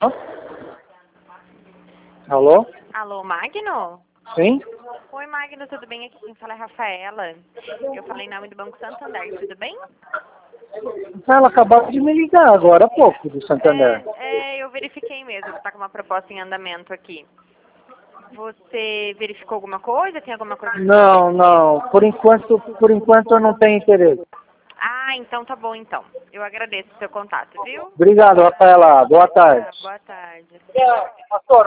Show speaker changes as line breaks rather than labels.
Alô?
Alô, Magno?
Sim?
Oi, Magno, tudo bem? Aqui quem fala é a Rafaela. Eu falei em nome do Banco Santander, tudo bem?
Ela acabou de me ligar agora há pouco, do Santander.
Eu verifiquei mesmo que tá com uma proposta em andamento aqui. Você verificou alguma coisa? Tem alguma coisa?
Não. Por enquanto eu não tenho interesse.
Ah, então tá bom então. Eu agradeço o seu contato, viu?
Obrigado, Rafaela. Boa tarde.
Boa tarde.
Pastor,